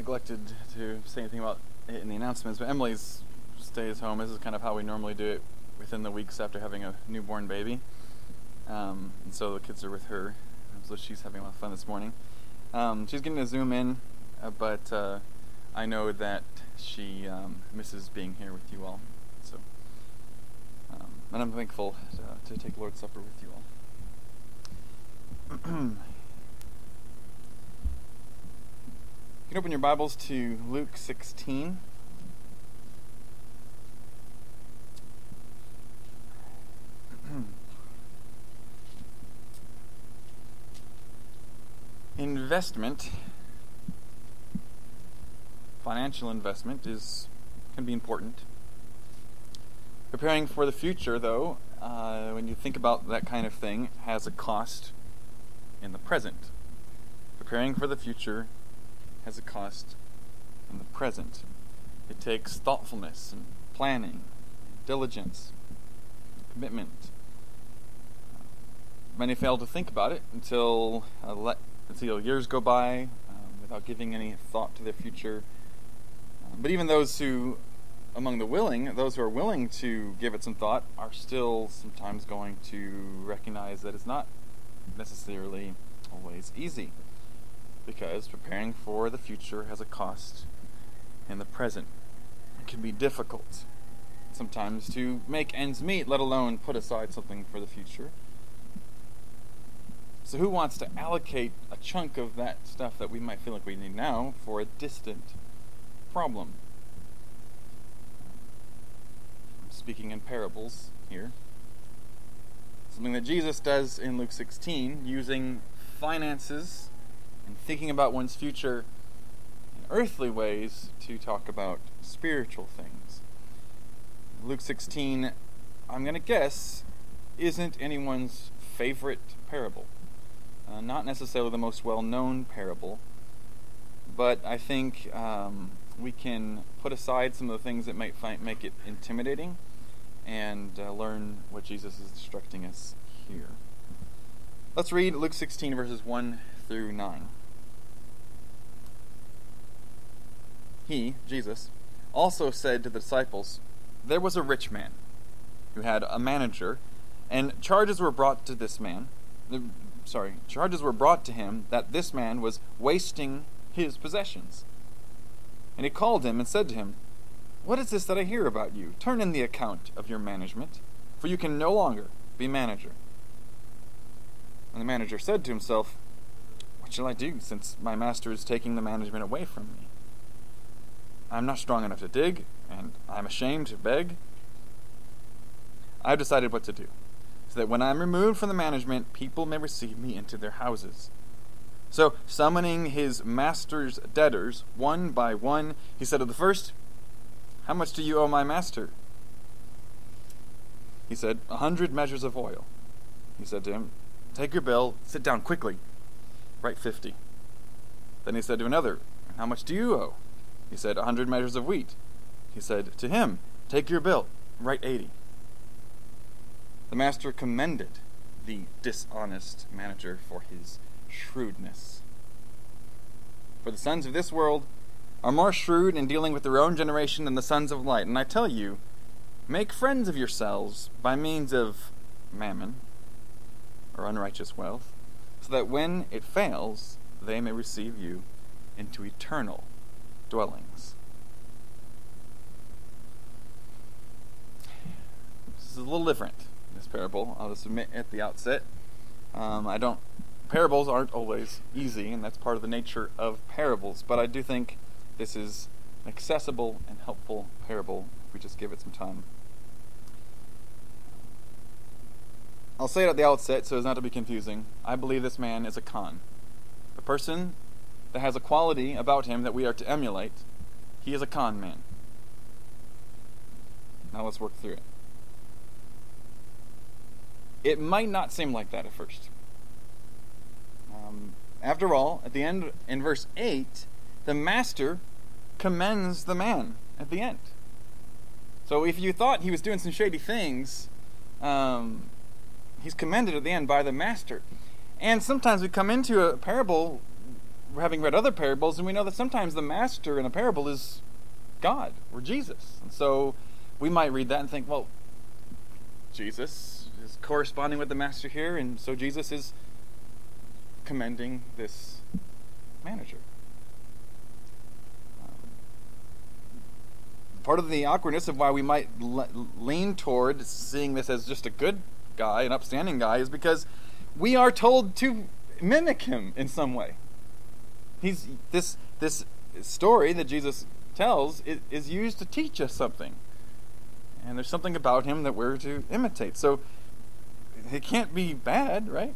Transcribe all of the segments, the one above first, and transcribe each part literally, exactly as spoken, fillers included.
neglected to say anything about it in the announcements, but Emily stays home. This is kind of how we normally do it within the weeks after having a newborn baby. Um, and so the kids are with her. So she's having a lot of fun this morning. Um, she's getting to Zoom in, uh, but uh, I know that she um, misses being here with you all. So, um, and I'm thankful to, to take Lord's Supper with you all. You can open your Bibles to Luke sixteen. Investment, financial investment, is can be important. Preparing for the future, though, uh, when you think about that kind of thing, has a cost in the present. Preparing for the future has a cost in the present. It takes thoughtfulness and planning, diligence, commitment. Many fail to think about it until uh, let, until years go by um, without giving any thought to their future. Um, but even those who, among the willing, those who are willing to give it some thought, are still sometimes going to recognize that it's not necessarily always easy, because preparing for the future has a cost in the present. It can be difficult sometimes to make ends meet, let alone put aside something for the future. So who wants to allocate a chunk of that stuff that we might feel like we need now for a distant problem? I'm speaking in parables here. Something that Jesus does in Luke sixteen, using finances and thinking about one's future in earthly ways to talk about spiritual things. Luke sixteen, I'm going to guess, isn't anyone's favorite parable. Uh, not necessarily the most well-known parable, but I think um, we can put aside some of the things that might find, make it intimidating and uh, learn what Jesus is instructing us here. Let's read Luke sixteen, verses one through nine. He, Jesus, also said to the disciples, "There was a rich man who had a manager, and charges were brought to this man, uh, sorry, charges were brought to him that this man was wasting his possessions. And he called him and said to him, 'What is this that I hear about you? Turn in the account of your management, for you can no longer be manager.' And the manager said to himself, 'What shall I do, since my master is taking the management away from me? I am not strong enough to dig, and I am ashamed to beg. I have decided what to do, so that when I am removed from the management, people may receive me into their houses.' So, summoning his master's debtors, one by one, he said to the first, 'How much do you owe my master?' He said, 'A hundred measures of oil.' He said to him, 'Take your bill, sit down quickly, write fifty.' Then he said to another, 'How much do you owe?' He said, 'A hundred measures of wheat.' He said to him, 'Take your bill, write eighty.' The master commended the dishonest manager for his shrewdness. For the sons of this world are more shrewd in dealing with their own generation than the sons of light. And I tell you, make friends of yourselves by means of mammon, or unrighteous wealth, so that when it fails, they may receive you into eternal dwellings." This is a little different, this parable. I'll just admit at the outset. Um, I don't. Parables aren't always easy, and that's part of the nature of parables. But I do think this is an accessible and helpful parable if we just give it some time. I'll say it at the outset so as not to be confusing. I believe this man is a con. A person that has a quality about him that we are to emulate. He is a con man. Now let's work through it. It might not seem like that at first. Um, after all, at the end, in verse eight, the master commends the man at the end. So if you thought he was doing some shady things, um, he's commended at the end by the master. And sometimes we come into a parable having read other parables, and we know that sometimes the master in a parable is God or Jesus. And so we might read that and think, well, Jesus is corresponding with the master here, and so Jesus is commending this manager. Um, part of the awkwardness of why we might le- lean toward seeing this as just a good guy, an upstanding guy, is because we are told to mimic him in some way. He's this this story that Jesus tells is, is used to teach us something, and there's something about him that we're to imitate. So it can't be bad, right?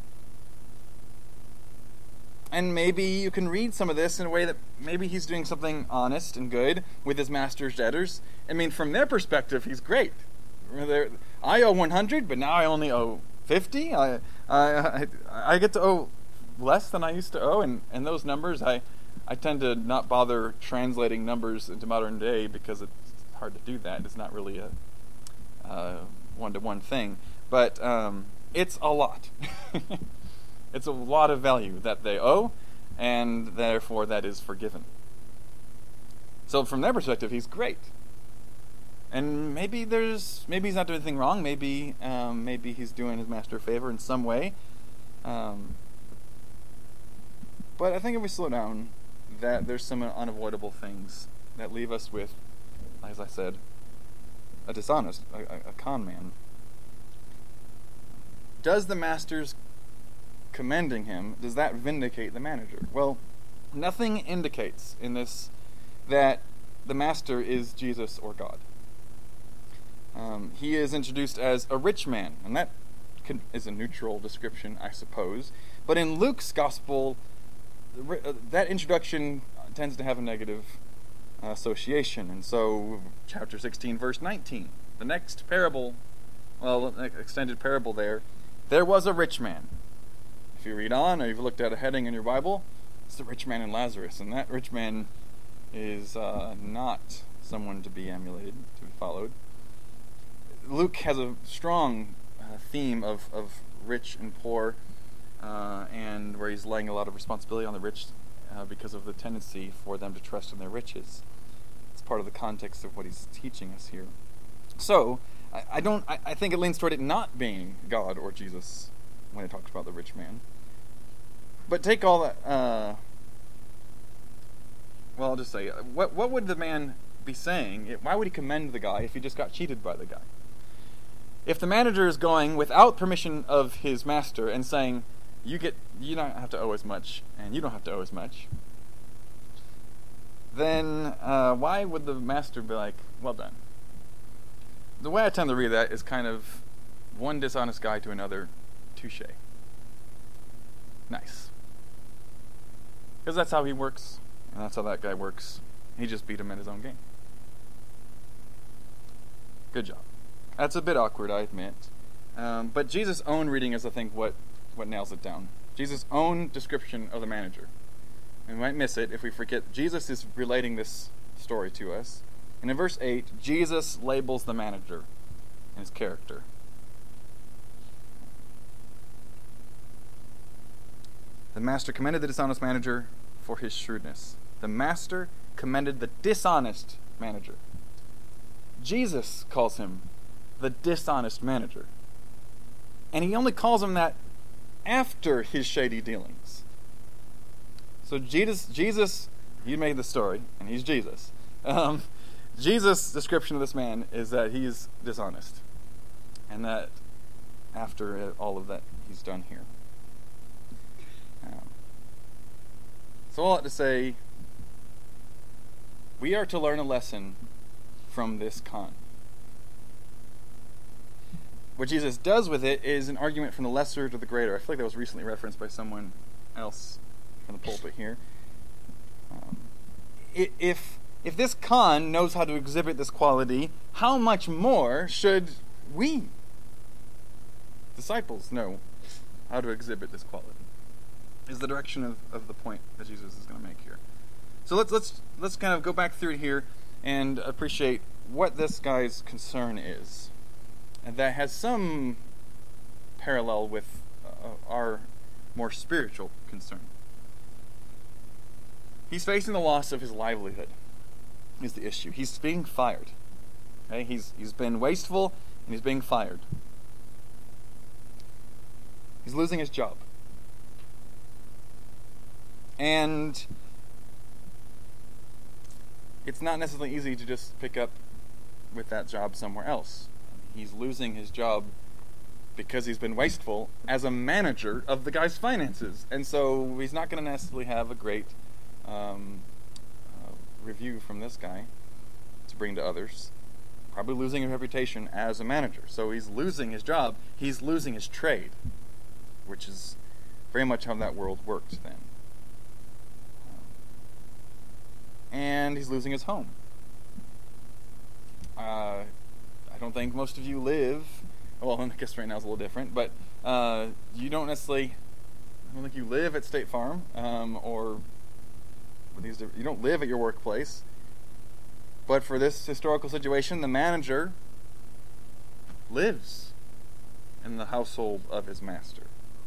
And maybe you can read some of this in a way that maybe he's doing something honest and good with his master's debtors. I mean, from their perspective, he's great. They're, I owe one hundred, but now I only owe fifty. I, I, I get to owe less than I used to owe, and, and those numbers, I, I tend to not bother translating numbers into modern day because it's hard to do that. It's not really a uh, one-to-one thing, but um, it's a lot. It's a lot of value that they owe, and therefore that is forgiven. So from their perspective, he's great. And maybe there's maybe he's not doing anything wrong. Maybe um, maybe he's doing his master a favor in some way. Um, but I think if we slow down, that there's some unavoidable things that leave us with, as I said, a dishonest, a, a con man. Does the master's commending him, does that vindicate the manager? Well, nothing indicates in this that the master is Jesus or God. Um, he is introduced as a rich man, and that can, is a neutral description, I suppose. But in Luke's gospel, that introduction tends to have a negative uh, association. And so, chapter sixteen, verse nineteen, the next parable, well, extended parable there, there was a rich man. If you read on, or you've looked at a heading in your Bible, it's the rich man and Lazarus. And that rich man is uh, not someone to be emulated, to be followed. Luke has a strong uh, theme of, of rich and poor, uh, and where he's laying a lot of responsibility on the rich uh, because of the tendency for them to trust in their riches. It's part of the context of what he's teaching us here. So, I, I don't. I, I think it leans toward it not being God or Jesus when it talks about the rich man. But take all that. Uh, well, I'll just say, what what would the man be saying? Why would he commend the guy if he just got cheated by the guy? If the manager is going without permission of his master and saying, "You get, you don't have to owe as much, and you don't have to owe as much," then uh, why would the master be like, "Well done"? The way I tend to read that is kind of one dishonest guy to another, touche. Nice. Because that's how he works, and that's how that guy works. He just beat him at his own game. Good job. That's a bit awkward, I admit. Um, but Jesus' own reading is, I think, what, what nails it down. Jesus' own description of the manager. We might miss it if we forget Jesus is relating this story to us. And in verse eight, Jesus labels the manager and his character. The master commended the dishonest manager for his shrewdness. The master commended the dishonest manager. Jesus calls him the dishonest manager. And he only calls him that after his shady dealings. So Jesus, Jesus, he made the story, and he's Jesus. Um, Jesus' description of this man is that he is dishonest. And that after all of that he's done here. Um, so all that to say, we are to learn a lesson from this con. What Jesus does with it is an argument from the lesser to the greater. I feel like that was recently referenced by someone else from the pulpit here. Um, if if this con knows how to exhibit this quality, how much more should we, disciples, know how to exhibit this quality? Is the direction of, of the point that Jesus is going to make here. So let's let's let's kind of go back through here and appreciate what this guy's concern is. And that has some parallel with uh, our more spiritual concern. He's facing the loss of his livelihood is the issue. He's being fired. Okay? He's he's been wasteful and he's being fired. He's losing his job. And it's not necessarily easy to just pick up with that job somewhere else. He's losing his job because he's been wasteful as a manager of the guy's finances. And so he's not going to necessarily have a great um, uh, review from this guy to bring to others. Probably losing his reputation as a manager. So he's losing his job. He's losing his trade, which is very much how that world worked then. Um, and he's losing his home. Uh, I don't think most of you live, well, I guess right now it's a little different, but uh, you don't necessarily, I don't think you live at State Farm, um, or these, you don't live at your workplace. But for this historical situation, the manager lives in the household of his master.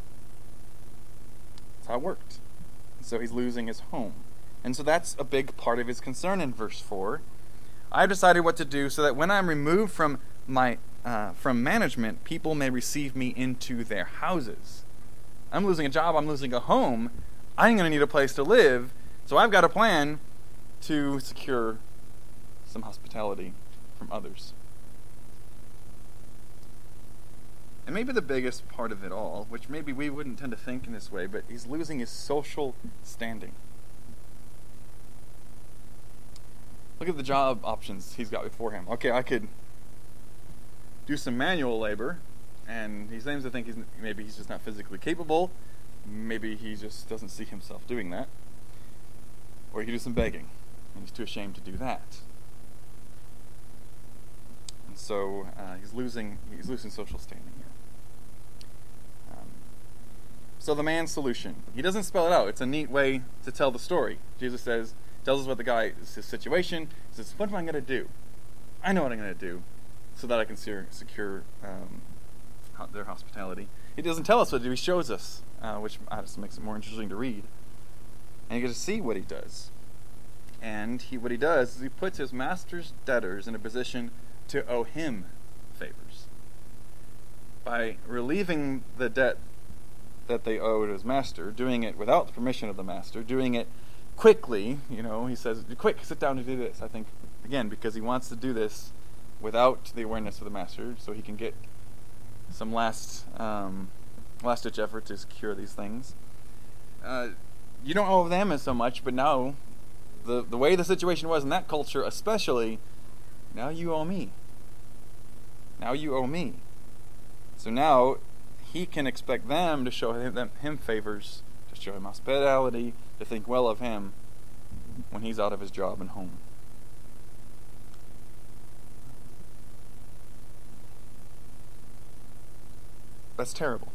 That's how it worked. So he's losing his home. And so that's a big part of his concern in verse four. I've decided what to do so that when I'm removed from my uh, from management, people may receive me into their houses. I'm losing a job, I'm losing a home, I'm going to need a place to live, so I've got a plan to secure some hospitality from others. And maybe the biggest part of it all, which maybe we wouldn't tend to think in this way, but he's losing his social standing. Look at the job options he's got before him. Okay, I could do some manual labor, and he seems to think he's maybe he's just not physically capable. Maybe he just doesn't see himself doing that. Or he could do some begging, and he's too ashamed to do that. And so uh, he's losing he's losing social standing here. Um, so the man's solution, he doesn't spell it out. It's a neat way to tell the story. Jesus says, tells us what the guy is, his situation. He says, what am I going to do? I know what I'm going to do so that I can secure, secure um, their hospitality. He doesn't tell us what to do. He shows us, uh, which just makes it more interesting to read. And you get to see what he does. And he, what he does is he puts his master's debtors in a position to owe him favors. By relieving the debt that they owe to his master, doing it without the permission of the master, doing it quickly, you know, he says, quick, sit down and do this. I think, again, because he wants to do this without the awareness of the master, so he can get some last um, last-ditch effort to secure these things. Uh, you don't owe them as so much, but now, the, the way the situation was in that culture especially, now you owe me. Now you owe me. So now, he can expect them to show him, them, him favors, to show him hospitality, to think well of him when he's out of his job and home. That's terrible.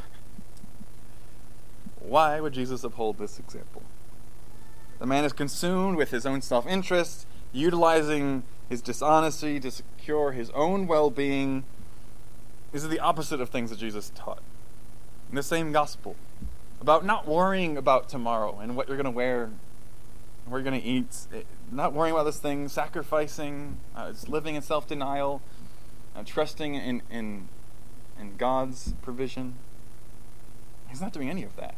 Why would Jesus uphold this example? The man is consumed with his own self-interest, utilizing his dishonesty to secure his own well-being. These are the opposite of things that Jesus taught in the same gospel, about not worrying about tomorrow and what you're going to wear, what you're going to eat, not worrying about this thing, sacrificing, uh, just living in self-denial, uh, trusting in, in in God's provision. He's not doing any of that.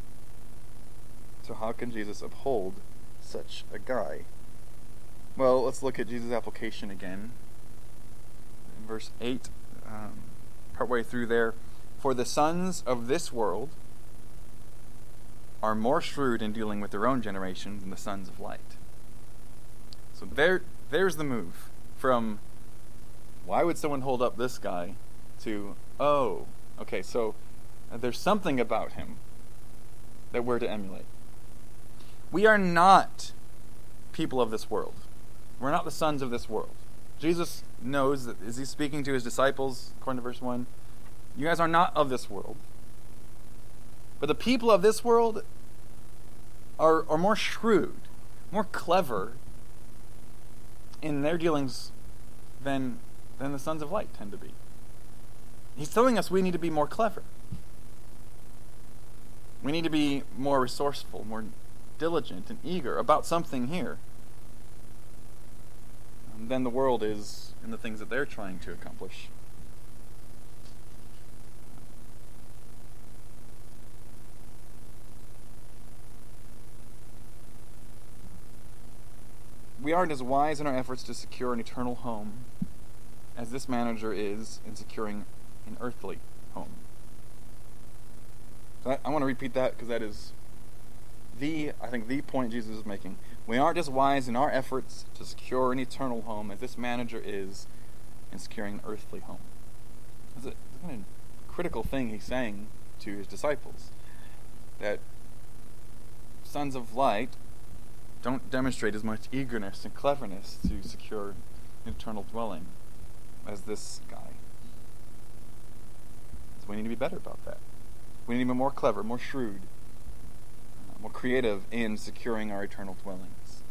So how can Jesus uphold such a guy? Well, let's look at Jesus' application again. In verse eight, um, partway through there, for the sons of this world are more shrewd in dealing with their own generation than the sons of light. So there, there's the move from why would someone hold up this guy to, oh, okay, so there's something about him that we're to emulate. We are not people of this world. We're not the sons of this world. Jesus knows that, is he speaking to his disciples, according to verse one? You guys are not of this world. But the people of this world are, are more shrewd, more clever in their dealings than, than the sons of light tend to be. He's telling us we need to be more clever. We need to be more resourceful, more diligent and eager about something here um, than the world is in the things that they're trying to accomplish. We aren't as wise in our efforts to secure an eternal home as this manager is in securing an earthly home. So I, I want to repeat that because that is the, I think, the point Jesus is making. We aren't as wise in our efforts to secure an eternal home as this manager is in securing an earthly home. It's a, it's a kind of critical thing he's saying to his disciples, that sons of light don't demonstrate as much eagerness and cleverness to secure an eternal dwelling as this guy. So we need to be better about that. We need to be more clever, more shrewd, uh, more creative in securing our eternal dwellings.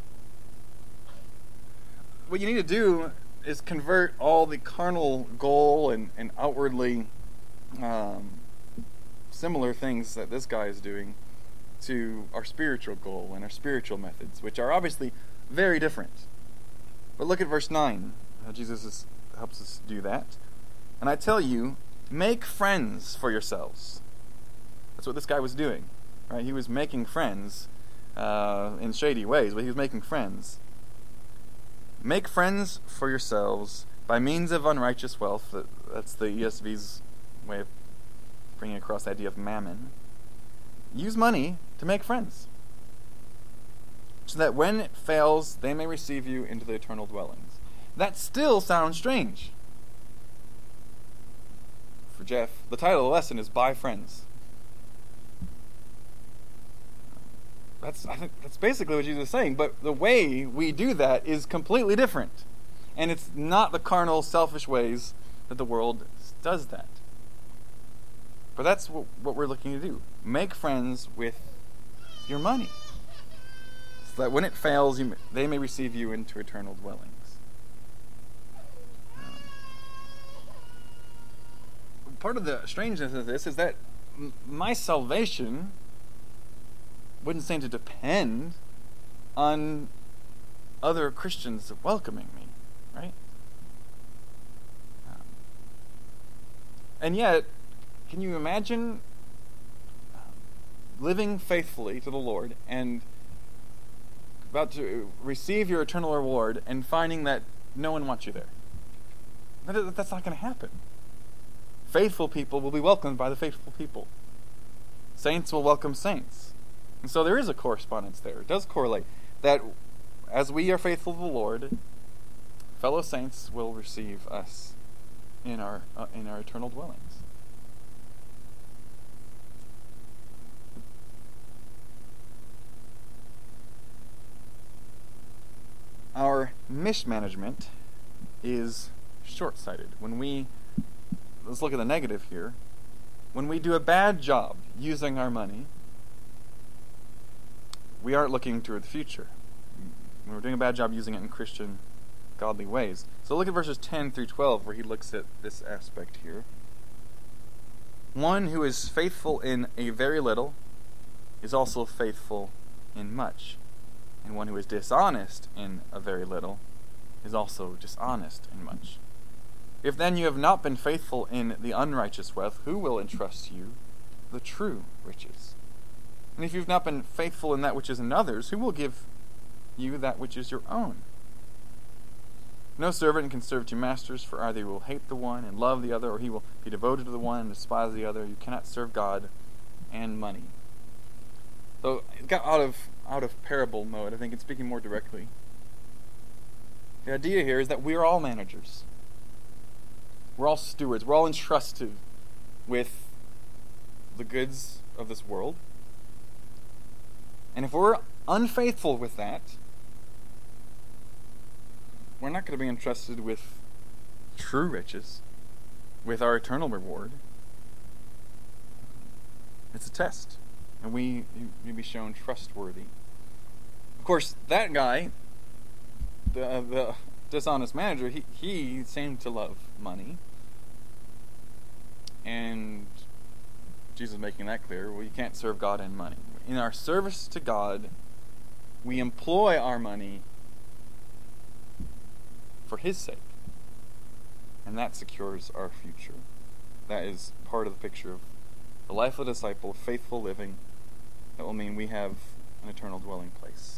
What you need to do is convert all the carnal goal and, and outwardly um, similar things that this guy is doing to our spiritual goal and our spiritual methods, which are obviously very different. But look at verse nine. How Jesus is, helps us do that. And I tell you, make friends for yourselves. That's what this guy was doing, right? He was making friends uh, in shady ways, but he was making friends. Make friends for yourselves by means of unrighteous wealth. That's the E S V's way of bringing across the idea of mammon. Use money to make friends, so that when it fails, they may receive you into the eternal dwellings. That still sounds strange. For Jeff, the title of the lesson is Buy Friends. That's I think that's basically what Jesus is saying, but the way we do that is completely different. And it's not the carnal, selfish ways that the world does that. But that's what, what we're looking to do. Make friends with your money, so that when it fails, you, they may receive you into eternal dwellings. Um, part of the strangeness of this is that m- my salvation wouldn't seem to depend on other Christians welcoming me, right? Um, and yet, can you imagine living faithfully to the Lord and about to receive your eternal reward and finding that no one wants you there? That, that's not going to happen. Faithful people will be welcomed by the faithful people. Saints will welcome saints. And so there is a correspondence there. It does correlate that as we are faithful to the Lord, fellow saints will receive us in our uh, in our eternal dwellings. Our mismanagement is short-sighted. When we, let's look at the negative here. When we do a bad job using our money, we aren't looking toward the future. When we're doing a bad job using it in Christian, godly ways. So look at verses ten through twelve where he looks at this aspect here. One who is faithful in a very little is also faithful in much. And one who is dishonest in a very little is also dishonest in much. If then you have not been faithful in the unrighteous wealth, who will entrust you the true riches? And if you've not been faithful in that which is another's, who will give you that which is your own? No servant can serve two masters, for either he will hate the one and love the other, or he will be devoted to the one and despise the other. You cannot serve God and money. So it got out of out of parable mode. I think it's speaking more directly. The idea here is that we are all managers. We're all stewards. We're all entrusted with the goods of this world. And if we're unfaithful with that, we're not going to be entrusted with true riches, with our eternal reward. It's a test. And we need to be shown trustworthy. Of course, that guy, the the dishonest manager, he, he seemed to love money. And Jesus is making that clear. Well, you can't serve God and money. In our service to God, we employ our money for His sake. And that secures our future. That is part of the picture of the life of a disciple, faithful living, that will mean we have an eternal dwelling place.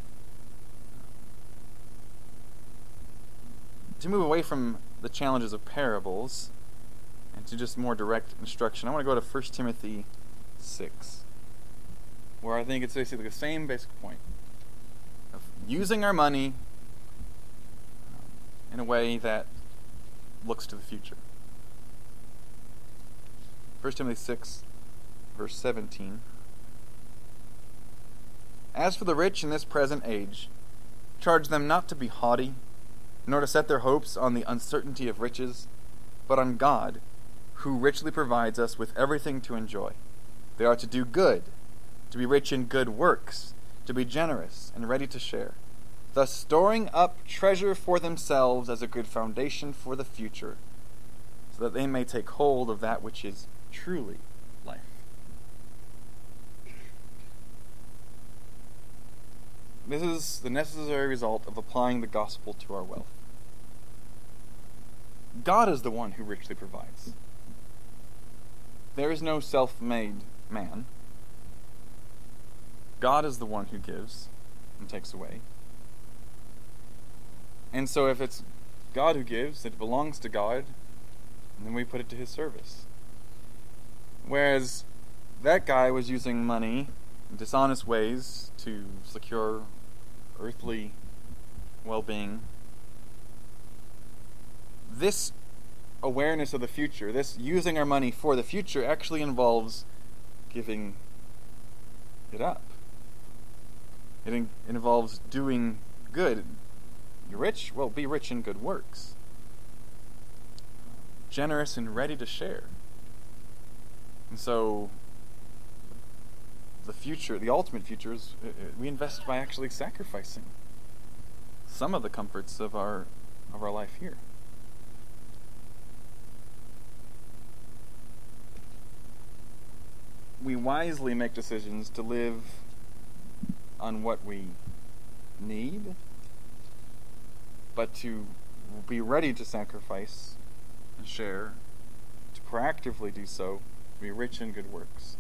To move away from the challenges of parables and to just more direct instruction, I want to go to First Timothy six, where I think it's basically the same basic point of using our money in a way that looks to the future. First Timothy six, verse seventeen. As for the rich in this present age, charge them not to be haughty, nor to set their hopes on the uncertainty of riches, but on God, who richly provides us with everything to enjoy. They are to do good, to be rich in good works, to be generous and ready to share, thus storing up treasure for themselves as a good foundation for the future, so that they may take hold of that which is truly life. This is the necessary result of applying the gospel to our wealth. God is the one who richly provides. There is no self-made man. God is the one who gives and takes away. And so if it's God who gives, it belongs to God, and then we put it to His service. Whereas that guy was using money in dishonest ways to secure earthly well-being. This awareness of the future, this using our money for the future, actually involves giving it up. It, in, it involves doing good. You're rich? Well, be rich in good works. Generous and ready to share. And so the future, the ultimate future, is uh, we invest by actually sacrificing some of the comforts of our of our life here. We wisely make decisions to live on what we need, but to be ready to sacrifice and share, to proactively do so, to be rich in good works.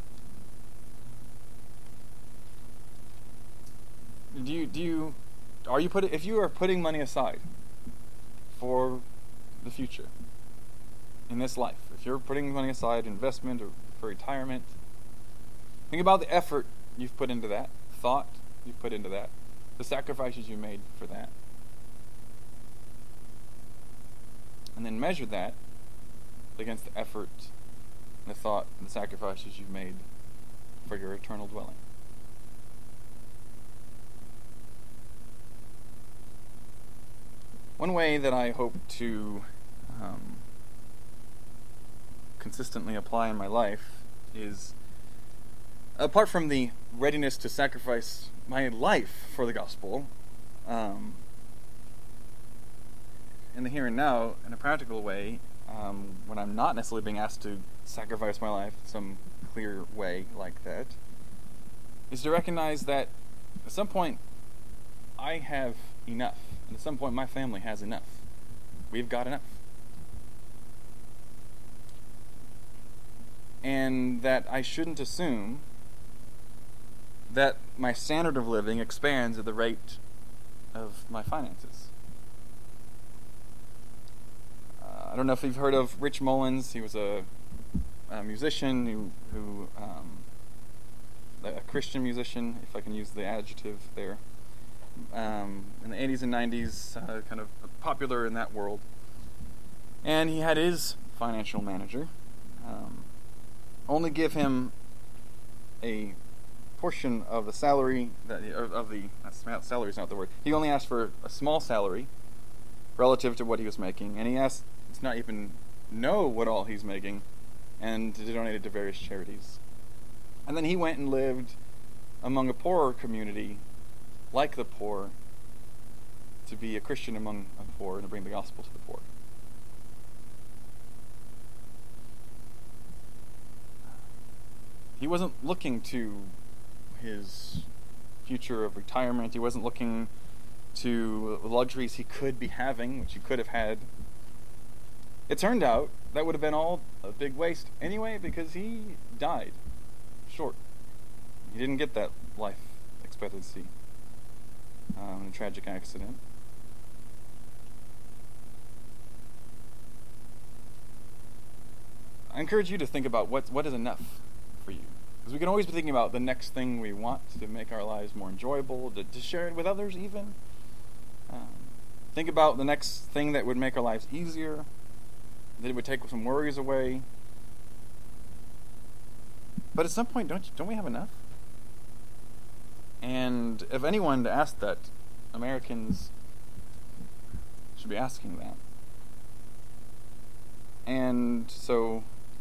Do you, do you, are you putting, if you are putting money aside for the future in this life, if you're putting money aside, investment or for retirement, think about the effort you've put into that, thought you've put into that, the sacrifices you made for that. And then measure that against the effort, and the thought, and the sacrifices you've made for your eternal dwelling. One way that I hope to um, consistently apply in my life is, apart from the readiness to sacrifice my life for the gospel, um, in the here and now, in a practical way, um, when I'm not necessarily being asked to sacrifice my life in some clear way like that, is to recognize that at some point I have enough, and at some point my family has enough. We've got enough. And that I shouldn't assume that my standard of living expands at the rate of my finances. Uh, I don't know if you've heard of Rich Mullins. He was a, a musician who, who um, a Christian musician, if I can use the adjective there. Um, in the eighties and nineties, uh, kind of popular in that world. And he had his financial manager um, only give him a portion of the salary, that of the, salary is not the word, he only asked for a small salary relative to what he was making, and he asked to not even know what all he's making, and to donate it to various charities. And then he went and lived among a poorer community, like the poor, to be a Christian among the poor and to bring the gospel to the poor. he wasn't looking to his future of retirement. He wasn't looking to luxuries he could be having, which he could have had. It turned out that would have been all a big waste anyway, because he died short. He didn't get that life expectancy um, in a tragic accident. I encourage you to think about what what is enough for you. Because we can always be thinking about the next thing we want to make our lives more enjoyable, to, to share it with others even. Um, think about the next thing that would make our lives easier, that it would take some worries away. But at some point, don't you, don't we have enough? And if anyone to ask that, Americans should be asking that. And so,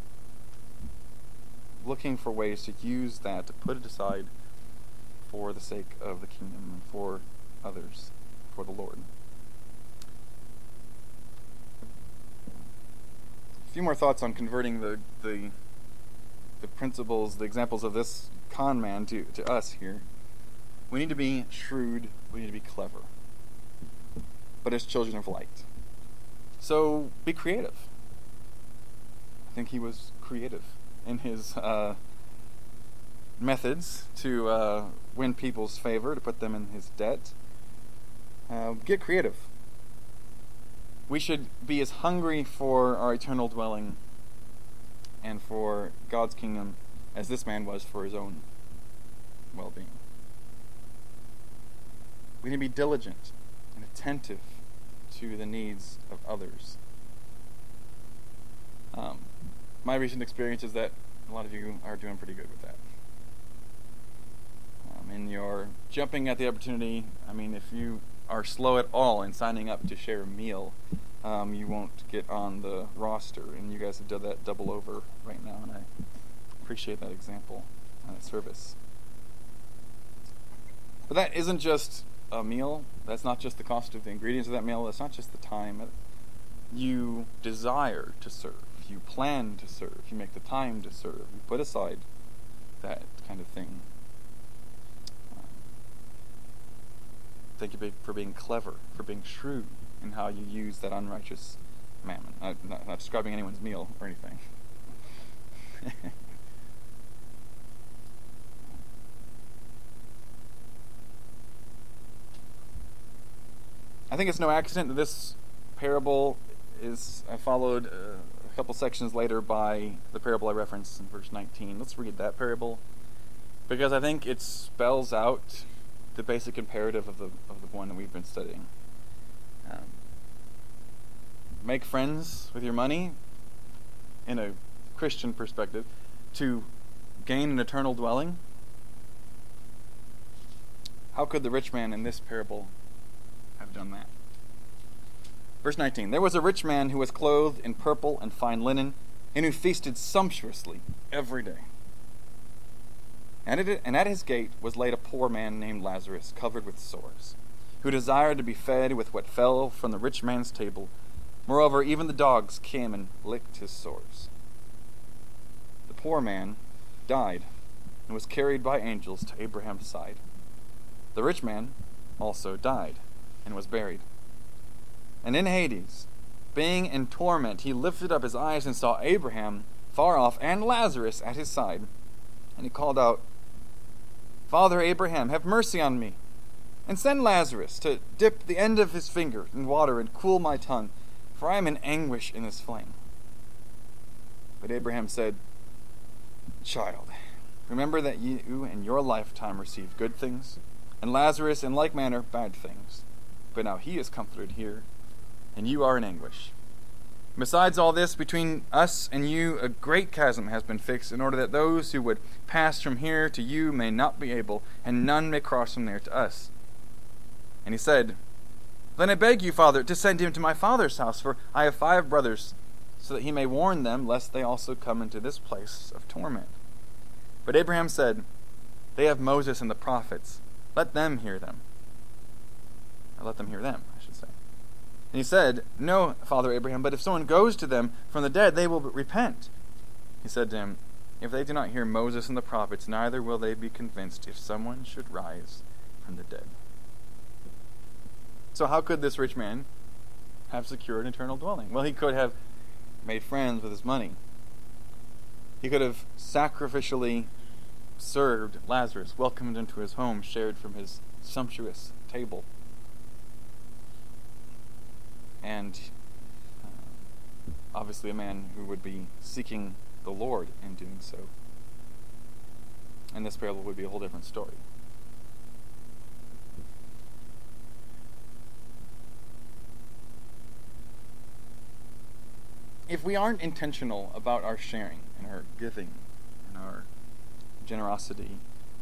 looking for ways to use that, to put it aside for the sake of the kingdom and for others, for the Lord. A few more thoughts on converting the the, the principles, the examples of this con man to, to us here. We need to be shrewd, we need to be clever, but as children of light. So be creative. I think he was creative in his uh, methods to uh, win people's favor, to put them in his debt. Uh, get creative. We should be as hungry for our eternal dwelling and for God's kingdom as this man was for his own well-being. We need to be diligent and attentive to the needs of others. Um, my recent experience is that a lot of you are doing pretty good with that. Um, and you're jumping at the opportunity. I mean, if you are slow at all in signing up to share a meal, um, you won't get on the roster. And you guys have done that double over right now, and I appreciate that example, that service. But that isn't just a meal. That's not just the cost of the ingredients of that meal. That's not just the time. You desire to serve. You plan to serve. You make the time to serve. You put aside that kind of thing. Um, thank you for being clever, for being shrewd in how you use that unrighteous mammon. I'm not, not describing anyone's meal or anything. I think it's no accident that this parable is uh, followed uh, a couple sections later by the parable I referenced in verse nineteen. Let's read that parable, because I think it spells out the basic imperative of the of the one that we've been studying. Um, make friends with your money in a Christian perspective to gain an eternal dwelling. How could the rich man in this parable have done that? Verse nineteen, there was a rich man who was clothed in purple and fine linen, and who feasted sumptuously every day. And, it, and at his gate was laid a poor man named Lazarus, covered with sores, who desired to be fed with what fell from the rich man's table. Moreover, even the dogs came and licked his sores. The poor man died and was carried by angels to Abraham's side. The rich man also died and was buried. And in Hades, being in torment, he lifted up his eyes and saw Abraham far off and Lazarus at his side. And he called out, Father Abraham, have mercy on me, and send Lazarus to dip the end of his finger in water and cool my tongue, for I am in anguish in this flame. But Abraham said, Child, remember that you in your lifetime received good things, and Lazarus in like manner bad things. But now he is comforted here, and you are in anguish. Besides all this, between us and you a great chasm has been fixed, in order that those who would pass from here to you may not be able, and none may cross from there to us. And he said, Then I beg you, Father, to send him to my father's house, for I have five brothers, so that he may warn them, lest they also come into this place of torment. But Abraham said, They have Moses and the prophets. Let them hear them. Or let them hear them, I should say. And he said, No, Father Abraham, but if someone goes to them from the dead, they will repent. He said to him, If they do not hear Moses and the prophets, neither will they be convinced if someone should rise from the dead. So how could this rich man have secured an eternal dwelling? Well, he could have made friends with his money. He could have sacrificially served Lazarus, welcomed him to his home, shared from his sumptuous table. And uh, obviously a man who would be seeking the Lord in doing so. And this parable would be a whole different story. If we aren't intentional about our sharing and our giving and our generosity,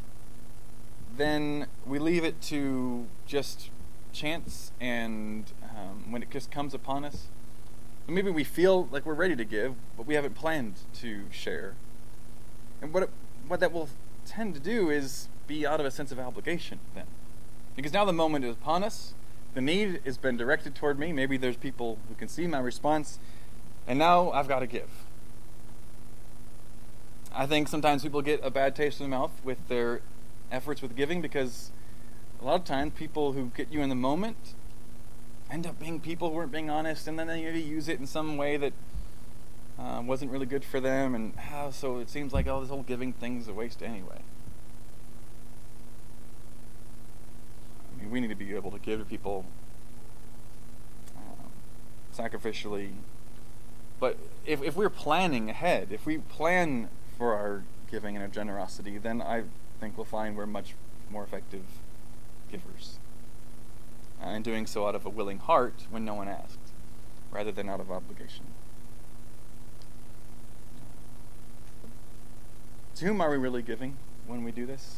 then we leave it to just chance, and um, when it just comes upon us, maybe we feel like we're ready to give, but we haven't planned to share. And what it, what that will tend to do is be out of a sense of obligation then. Because now the moment is upon us, the need has been directed toward me, maybe there's people who can see my response, and now I've got to give. I think sometimes people get a bad taste in the mouth with their efforts with giving, because a lot of times people who get you in the moment end up being people who weren't being honest, and then they maybe use it in some way that uh, wasn't really good for them, and uh, so it seems like, oh, this whole giving thing's a waste anyway. I mean, we need to be able to give to people um, sacrificially. But if, if we're planning ahead, if we plan for our giving and our generosity, then I think we'll find we're much more effective givers. Uh, and doing so out of a willing heart when no one asked, rather than out of obligation. To whom are we really giving when we do this?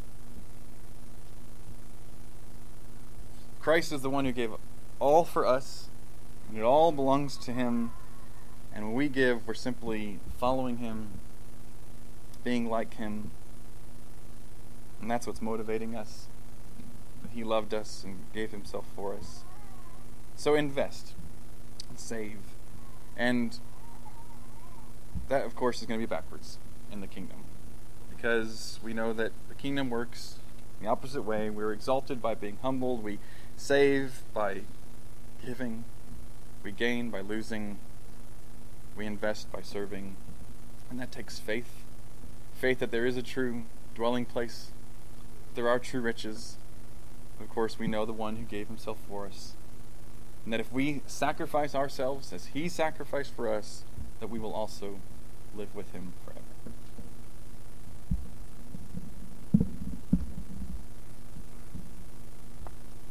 Christ is the one who gave all for us, and it all belongs to him. And when we give, we're simply following him, being like him. And that's what's motivating us. He loved us and gave himself for us. So invest and save. And that, of course, is going to be backwards in the kingdom. Because we know that the kingdom works in the opposite way. We're exalted by being humbled. We save by giving. We gain by losing. We invest by serving, and that takes faith. Faith that there is a true dwelling place. There are true riches. Of course, we know the one who gave himself for us. And that if we sacrifice ourselves as he sacrificed for us, that we will also live with him forever.